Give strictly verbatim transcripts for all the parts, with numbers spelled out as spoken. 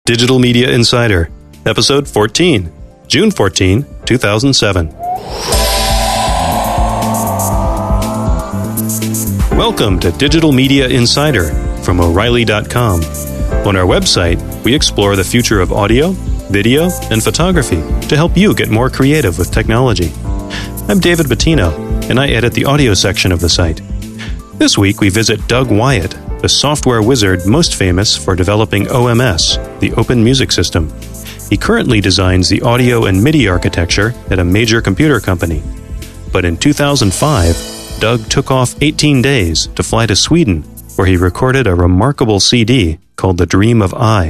Digital Media Insider, Episode fourteen, June fourteenth, two thousand seven. Welcome to Digital Media Insider from O'Reilly dot com. On our website, we explore the future of audio, video, and photography to help you get more creative with technology. I'm David Bettino, and I edit the audio section of the site. This week, we visit Doug Wyatt, the software wizard most famous for developing O M S, the Open Music System. He currently designs the audio and MIDI architecture at a major computer company. But in two thousand five, Doug took off eighteen days to fly to Sweden, where he recorded a remarkable C D called The Dream of I.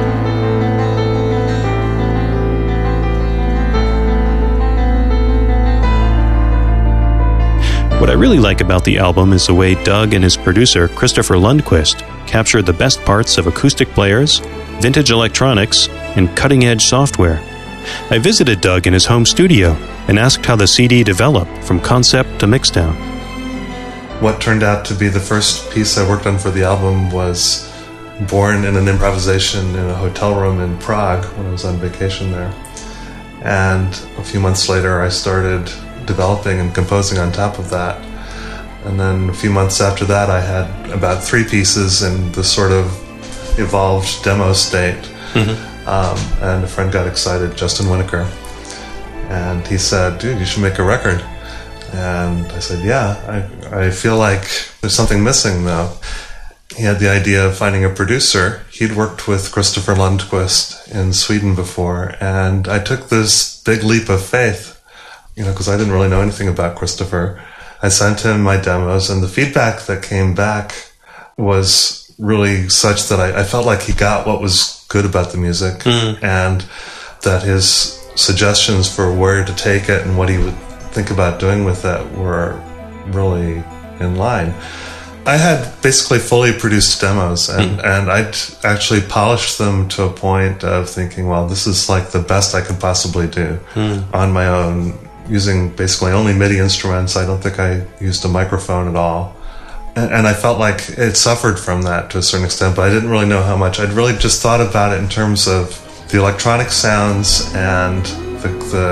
What I really like about the album is the way Doug and his producer, Christopher Lundquist, captured the best parts of acoustic players, vintage electronics, and cutting-edge software. I visited Doug in his home studio and asked how the C D developed from concept to mixdown. What turned out to be the first piece I worked on for the album was born in an improvisation in a hotel room in Prague when I was on vacation there. And a few months later, I started developing and composing on top of that. And then a few months after that, I had about three pieces in the sort of evolved demo state. Mm-hmm. Um, and a friend got excited, Justin Winokur. And he said, dude, you should make a record. And I said, yeah, I, I feel like there's something missing, though. He had the idea of finding a producer. He'd worked with Christopher Lundquist in Sweden before, and I took this big leap of faith, you know, because I didn't really know anything about Christopher. I sent him my demos, and the feedback that came back was really such that I, I felt like he got what was good about the music, mm. and that his suggestions for where to take it and what he would think about doing with it were really in line. I had basically fully produced demos, and, mm. and I'd actually polished them to a point of thinking, well, this is like the best I could possibly do mm. on my own, using basically only MIDI instruments. I don't think I used a microphone at all. And, and I felt like it suffered from that to a certain extent, but I didn't really know how much. I'd really just thought about it in terms of the electronic sounds and the,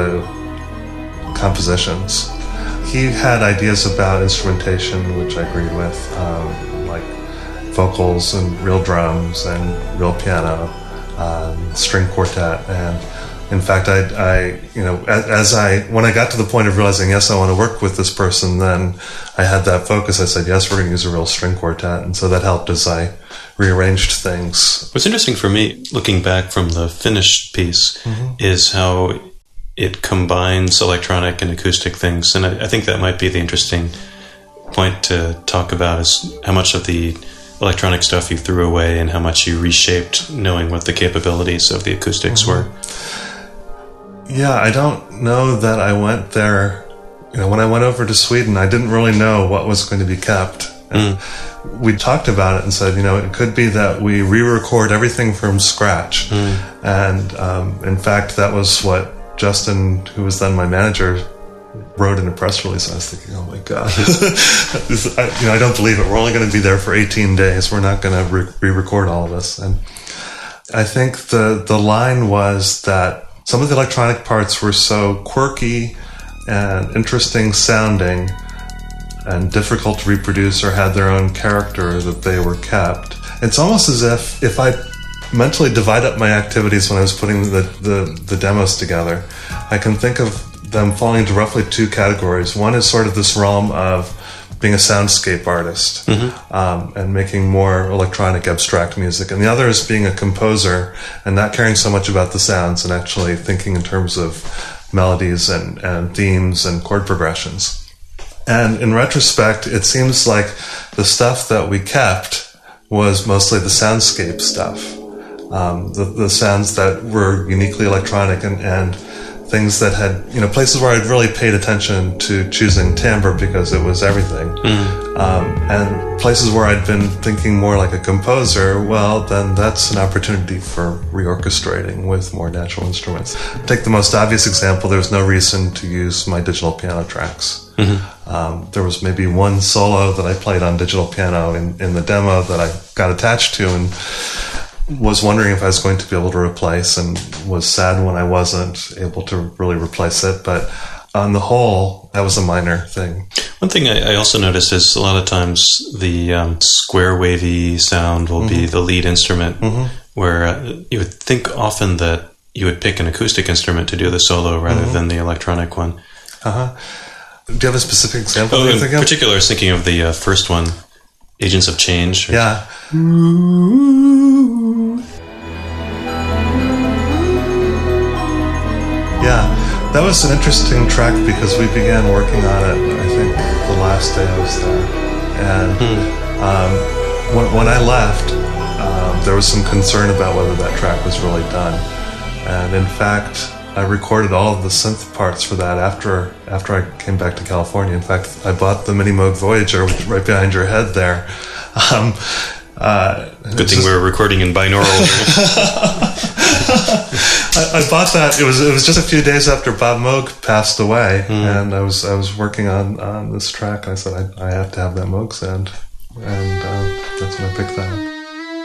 the compositions. He had ideas about instrumentation, which I agreed with, um, like vocals and real drums and real piano, um, string quartet. And in fact, I, I, you know, as, as I, when I got to the point of realizing, yes, I want to work with this person, then I had that focus. I said, yes, we're going to use a real string quartet. And so that helped as I rearranged things. What's interesting for me, looking back from the finished piece, mm-hmm. is how it combines electronic and acoustic things. And I, I think that might be the interesting point to talk about, is how much of the electronic stuff you threw away and how much you reshaped, knowing what the capabilities of the acoustics mm-hmm. were. Yeah, I don't know that I went there. You know, when I went over to Sweden, I didn't really know what was going to be kept. And mm. we talked about it and said, you know, it could be that we re-record everything from scratch. Mm. And um, in fact, that was what Justin, who was then my manager, wrote in a press release. I was thinking, oh my God, this, I, you know, I don't believe it. We're only going to be there for eighteen days. We're not going to re- re-record all of this. And I think the the line was that some of the electronic parts were so quirky and interesting sounding and difficult to reproduce or had their own character that they were kept. It's almost as if if I mentally divide up my activities when I was putting the, the, the demos together, I can think of them falling into roughly two categories. One is sort of this realm of being a soundscape artist, mm-hmm. um, and making more electronic abstract music. And the other is being a composer and not caring so much about the sounds and actually thinking in terms of melodies and, and themes and chord progressions. And in retrospect, it seems like the stuff that we kept was mostly the soundscape stuff. Um, the, the sounds that were uniquely electronic and, and things that had, you know, places where I'd really paid attention to choosing timbre because it was everything. Mm. Um, and places where I'd been thinking more like a composer, well, then that's an opportunity for reorchestrating with more natural instruments. Take the most obvious example, there was no reason to use my digital piano tracks. Mm-hmm. Um, there was maybe one solo that I played on digital piano in, in the demo that I got attached to, and was wondering if I was going to be able to replace, and was sad when I wasn't able to really replace it. But on the whole, that was a minor thing. One thing I, I also noticed is a lot of times the um, square wavy sound will mm-hmm. be the lead instrument, mm-hmm. where uh, you would think often that you would pick an acoustic instrument to do the solo rather mm-hmm. than the electronic one. Uh-huh. Do you have a specific example? Oh, in particular, I was thinking of the uh, first one, Agents of Change. Yeah. Yeah, that was an interesting track because we began working on it, I think, the last day I was there. And hmm. um, when, when I left, um, there was some concern about whether that track was really done. And in fact, I recorded all of the synth parts for that after after I came back to California. In fact, I bought the Mini Moog Voyager right behind your head there. Um, uh, Good thing just... we were recording in binaural. I, I bought that. It was it was just a few days after Bob Moog passed away, mm. and I was I was working on, on this track. I said I, I have to have that Moog sound, and uh, that's when I picked that up.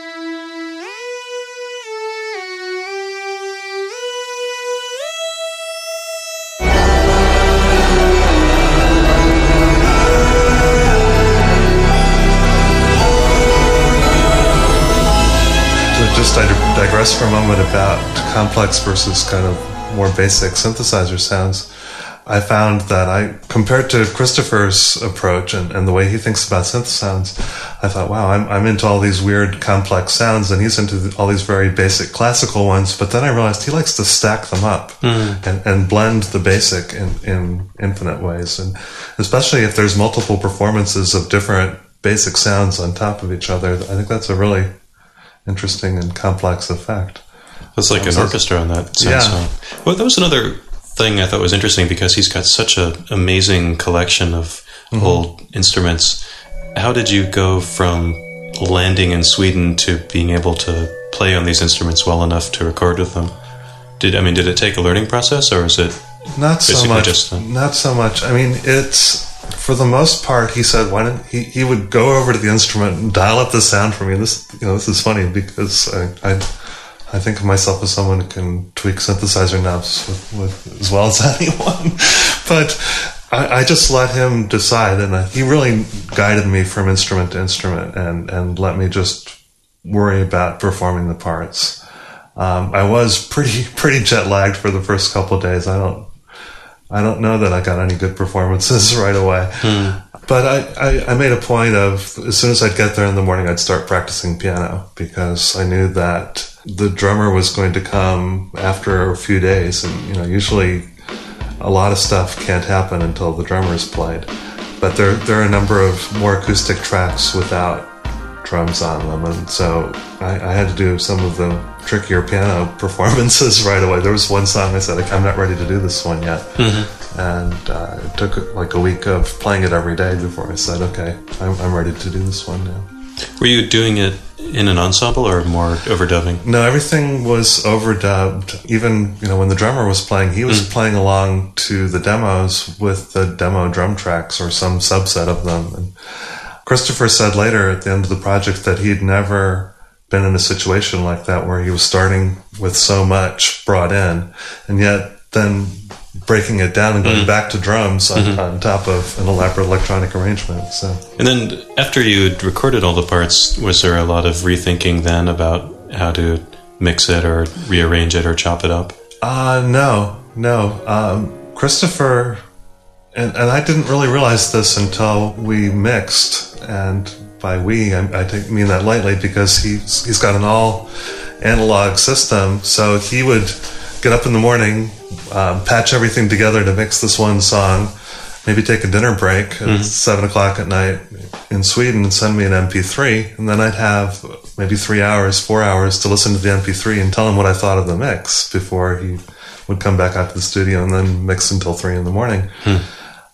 Just I digress for a moment about complex versus kind of more basic synthesizer sounds. I found that I, compared to Christopher's approach and, and the way he thinks about synth sounds, I thought, wow, I'm, I'm into all these weird complex sounds and he's into the, all these very basic classical ones. But then I realized he likes to stack them up mm. and, and blend the basic in, in infinite ways. And especially if there's multiple performances of different basic sounds on top of each other, I think that's a really interesting and complex effect. It's like um, an so orchestra in that sense. Yeah. Huh? Well, that was another thing I thought was interesting because he's got such an amazing collection of mm-hmm. old instruments. How did you go from landing in Sweden to being able to play on these instruments well enough to record with them? Did I mean, did it take a learning process, or is it not so much? Just a- not so much. I mean, it's. For the most part, he said, "Why don't he?" He would go over to the instrument and dial up the sound for me. This, you know, this is funny because I, I, I think of myself as someone who can tweak synthesizer knobs with, with as well as anyone. But I, I just let him decide, and I, he really guided me from instrument to instrument, and and let me just worry about performing the parts. Um, I was pretty pretty jet lagged for the first couple of days. I don't. I don't know that I got any good performances right away. Hmm. But I, I, I made a point of, as soon as I'd get there in the morning, I'd start practicing piano because I knew that the drummer was going to come after a few days. And, you know, usually a lot of stuff can't happen until the drummer's played. But there, there are a number of more acoustic tracks without drums on them. And so I, I had to do some of the trickier piano performances right away. There was one song I said, I'm not ready to do this one yet. Mm-hmm. And uh, it took like a week of playing it every day before I said, okay, I'm, I'm ready to do this one now. Were you doing it in an ensemble or more overdubbing? No, everything was overdubbed. Even, you know, when the drummer was playing, he was mm. playing along to the demos with the demo drum tracks or some subset of them. And Christopher said later at the end of the project that he'd never been in a situation like that where he was starting with so much brought in and yet then breaking it down and going mm-hmm. back to drums on, mm-hmm. on top of an elaborate electronic arrangement. So, and then after you'd recorded all the parts, was there a lot of rethinking then about how to mix it or rearrange it or chop it up? Uh, no, no. Um, Christopher, and, and I didn't really realize this until we mixed, and by we, I, I take, mean that lightly because he's, he's got an all analog system, so he would get up in the morning, um, patch everything together to mix this one song, maybe take a dinner break at mm-hmm. seven o'clock at night in Sweden and send me an M P three, and then I'd have maybe three hours, four hours to listen to the M P three and tell him what I thought of the mix before he would come back out to the studio and then mix until three in the morning. Hmm.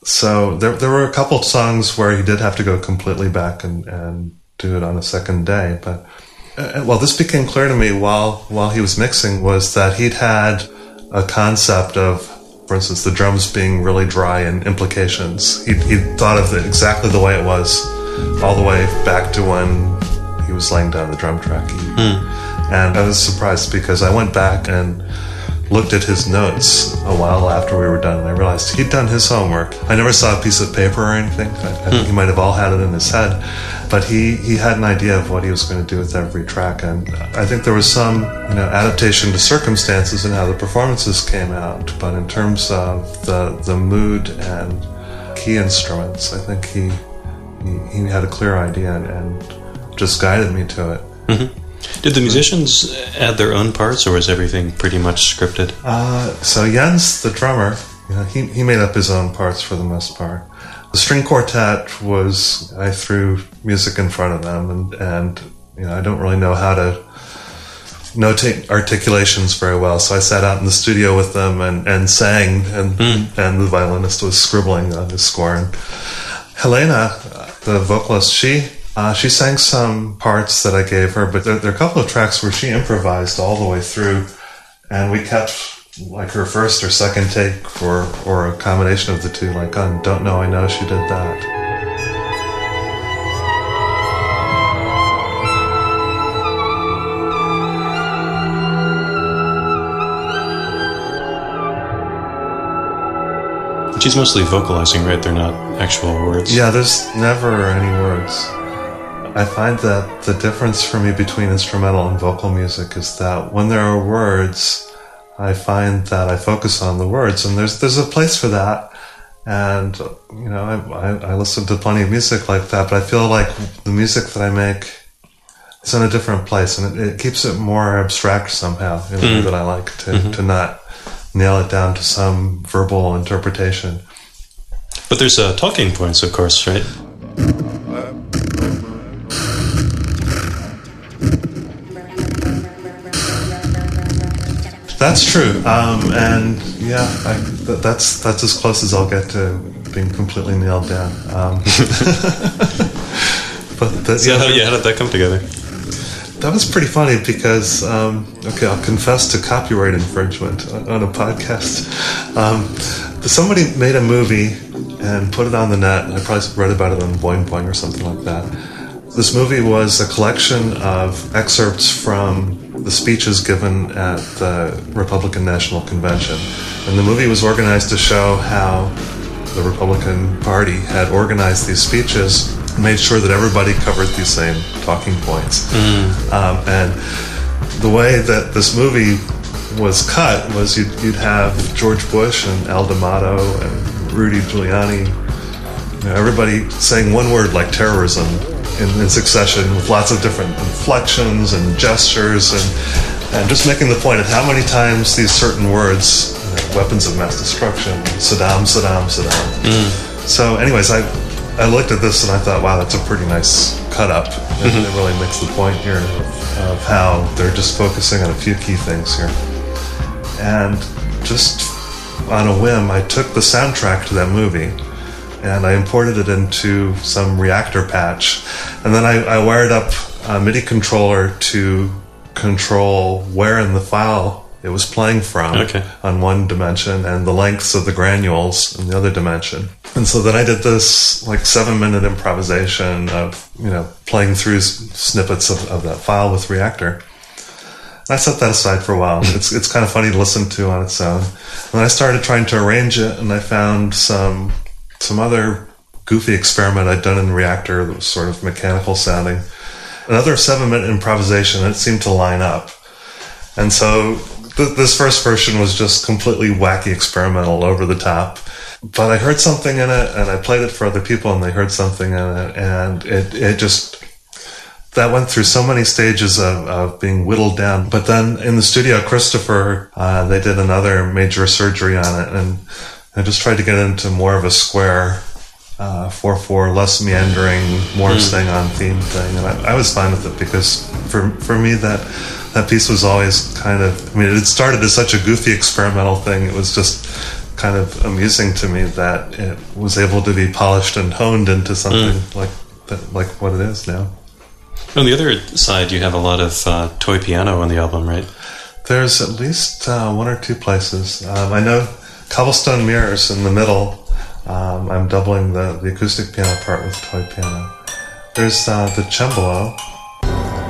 So there there were a couple songs where he did have to go completely back and, and do it on a second day. But uh, well, this became clear to me while while he was mixing was that he'd had a concept of, for instance, the drums being really dry and implications. He he thought of it exactly the way it was, all the way back to when he was laying down the drum track. He, hmm. And I was surprised because I went back and looked at his notes a while after we were done, and I realized he'd done his homework. I never saw a piece of paper or anything. I, I think he might have all had it in his head, but he, he had an idea of what he was going to do with every track, and I think there was some, you know, adaptation to circumstances and how the performances came out, but in terms of the the mood and key instruments, I think he he, he had a clear idea and, and just guided me to it. Mm-hmm. Did the musicians add their own parts, or was everything pretty much scripted? Uh, so Jens, the drummer, you know, he, he made up his own parts for the most part. The string quartet was, I threw music in front of them, and, and you know, I don't really know how to notate articulations very well, so I sat out in the studio with them and, and sang, and, mm. and the violinist was scribbling on his score. And Helena, the vocalist, she... Uh, she sang some parts that I gave her, but there, there are a couple of tracks where she improvised all the way through, and we kept like her first or second take, or, or a combination of the two, like on Don't Know I Know she did that. She's mostly vocalizing, right? They're not actual words. Yeah, there's never any words. I find that the difference for me between instrumental and vocal music is that when there are words, I find that I focus on the words, and there's there's a place for that. And you know, I, I, I listen to plenty of music like that, but I feel like the music that I make is in a different place, and it, it keeps it more abstract somehow in a way that I like to mm-hmm. to not nail it down to some verbal interpretation. But there's uh, talking points, of course, right? That's true, um, and yeah, I, th- that's that's as close as I'll get to being completely nailed down. Um, but that's, so yeah, how, yeah, how did that come together? That was pretty funny because, um, okay, I'll confess to copyright infringement on, on a podcast. Um, somebody made a movie and put it on the net, and I probably read about it on Boing Boing or something like that. This movie was a collection of excerpts from the speeches given at the Republican National Convention. And the movie was organized to show how the Republican Party had organized these speeches, made sure that everybody covered these same talking points. Mm. Um, and the way that this movie was cut was you'd, you'd have George Bush and Al D'Amato and Rudy Giuliani, you know, everybody saying one word like terrorism in, in succession with lots of different inflections and gestures, and, and just making the point of how many times these certain words, you know, weapons of mass destruction, Saddam, Saddam, Saddam. Mm. So anyways, I I looked at this and I thought, wow, that's a pretty nice cut up. Mm-hmm. It really makes the point here of how they're just focusing on a few key things here. And just on a whim, I took the soundtrack to that movie and I imported it into some reactor patch. And then I, I wired up a MIDI controller to control where in the file it was playing from okay. on one dimension, and the lengths of the granules in the other dimension. And so then I did this like seven minute improvisation of, you know, playing through s- snippets of, of that file with Reactor. And I set that aside for a while. It's it's kind of funny to listen to on its own. And then I started trying to arrange it, and I found some some other goofy experiment I'd done in Reactor that was sort of mechanical sounding. Another seven minute improvisation, and it seemed to line up. And so th- this first version was just completely wacky, experimental, over the top. But I heard something in it, and I played it for other people, and they heard something in it, and it, it just, that went through so many stages of, of being whittled down. But then in the studio, Christopher, uh, they did another major surgery on it, and I just tried to get into more of a square, uh, four four, less meandering, more mm. staying on theme thing, and I, I was fine with it, because for for me that that piece was always kind of, I mean, it started as such a goofy experimental thing. It was just kind of amusing to me that it was able to be polished and honed into something mm. like that, like what it is now. On the other side, you have a lot of uh, toy piano on the album, right? There's at least uh, one or two places. Um, I know Cobblestone Mirrors in the middle. Um, I'm doubling the, the acoustic piano part with toy piano. There's uh, the cembalo, which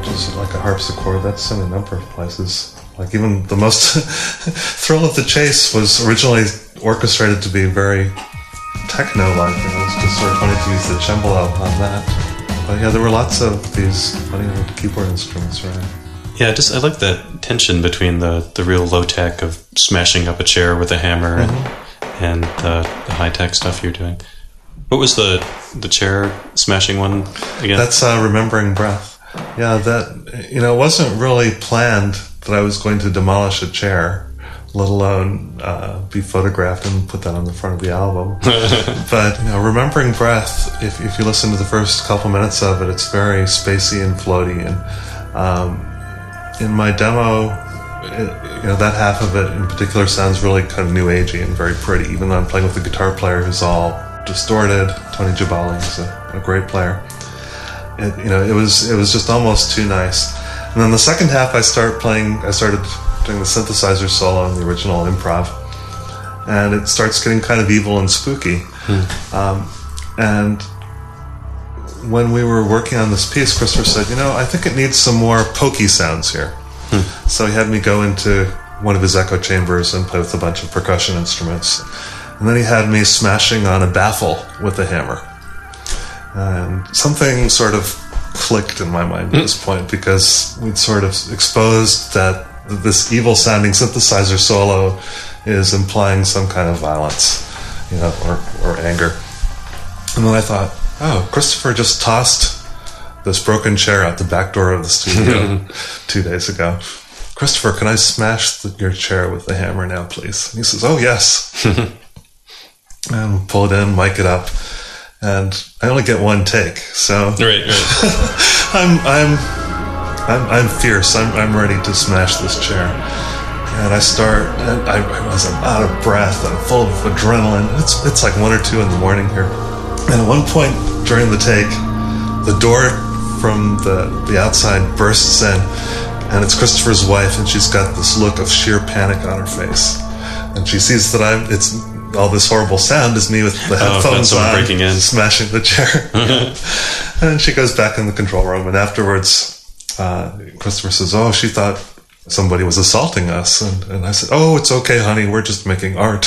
which is like a harpsichord. That's in a number of places. Like even the most Thrill of the Chase was originally orchestrated to be very techno-like, and it was just sort of funny to use the cembalo on that. But yeah, there were lots of these funny little keyboard instruments, right? Yeah, just I like that tension between the, the real low-tech of smashing up a chair with a hammer mm-hmm. and, and uh, the high-tech stuff you're doing. What was the the chair smashing one again? That's uh, Remembering Breath. Yeah, that, you know, it wasn't really planned that I was going to demolish a chair, let alone uh, be photographed and put that on the front of the album. But, you know, Remembering Breath, if, if you listen to the first couple minutes of it, it's very spacey and floaty. And um, in my demo, it, you know, that half of it in particular sounds really kind of new agey and very pretty, even though I'm playing with a guitar player who's all distorted. Tony Gibali is a, a great player. It, you know, it was it was just almost too nice. And then the second half, I start playing. I started doing the synthesizer solo in the original improv, and it starts getting kind of evil and spooky. Hmm. Um, and when we were working on this piece, Christopher said, "You know, I think it needs some more pokey sounds here." Hmm. So he had me go into one of his echo chambers and play with a bunch of percussion instruments. And then he had me smashing on a baffle with a hammer. And something sort of clicked in my mind at this point, because we'd sort of exposed that this evil-sounding synthesizer solo is implying some kind of violence, you know, or, or anger. And then I thought, oh, Christopher just tossed this broken chair out the back door of the studio two days ago. Christopher, can I smash the, your chair with the hammer now, please? And he says, oh, yes. And pull it in, mic it up, and I only get one take. So right, right. I'm I'm I'm I'm fierce. I'm I'm ready to smash this chair. And I start, and I, I was I'm out of breath. I'm full of adrenaline. It's it's like one or two in the morning here. And at one point during the take, the door from the the outside bursts in, and it's Christopher's wife, and she's got this look of sheer panic on her face, and she sees that I'm it's. all this horrible sound is me with the headphones oh, on, breaking in. smashing the chair. And she goes back in the control room, and afterwards, uh, Christopher says, oh, she thought somebody was assaulting us. And, and I said, oh, it's okay, honey, we're just making art.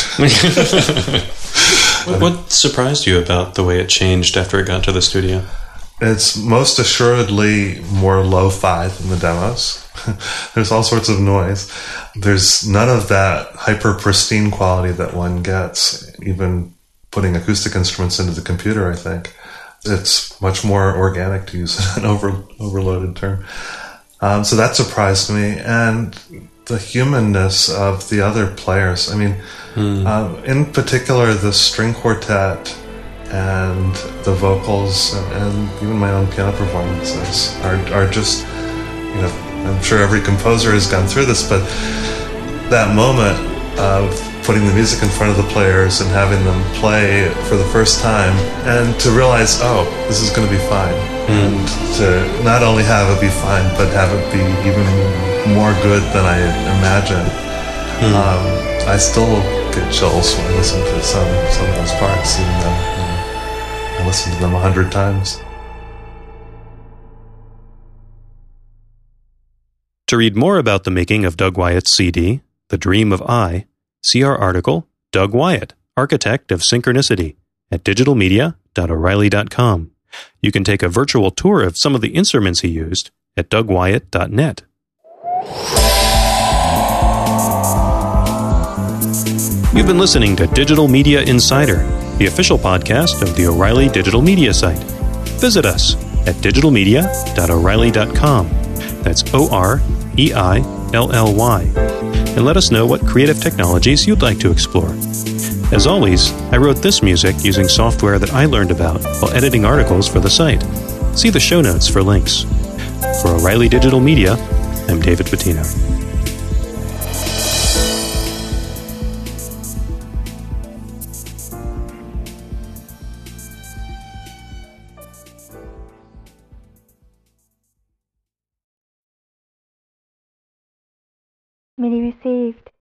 what, what surprised you about the way it changed after it got to the studio? It's most assuredly more lo-fi than the demos. There's all sorts of noise. There's none of that hyper-pristine quality that one gets, even putting acoustic instruments into the computer, I think. It's much more organic, to use an over, overloaded term. Um, so that surprised me. And the humanness of the other players. I mean, hmm. uh, in particular, the string quartet and the vocals and, and even my own piano performances are are just, you know, I'm sure every composer has gone through this, but that moment of putting the music in front of the players and having them play it for the first time, and to realize, oh, this is going to be fine. Mm. And to not only have it be fine, but have it be even more good than I imagined. Mm. Um, I still get chills when I listen to some, some of those parts, even though, you know, I listened to them a hundred times. To read more about the making of Doug Wyatt's C D, The Dream of I, see our article, Doug Wyatt, Architect of Synchronicity, at digital media dot o'reilly dot com. You can take a virtual tour of some of the instruments he used at doug wyatt dot net. You've been listening to Digital Media Insider, the official podcast of the O'Reilly Digital Media site. Visit us at digital media dot o'reilly dot com. That's O R E I L L Y. And let us know what creative technologies you'd like to explore. As always, I wrote this music using software that I learned about while editing articles for the site. See the show notes for links. For O'Reilly Digital Media, I'm David Bettino. MIDI received.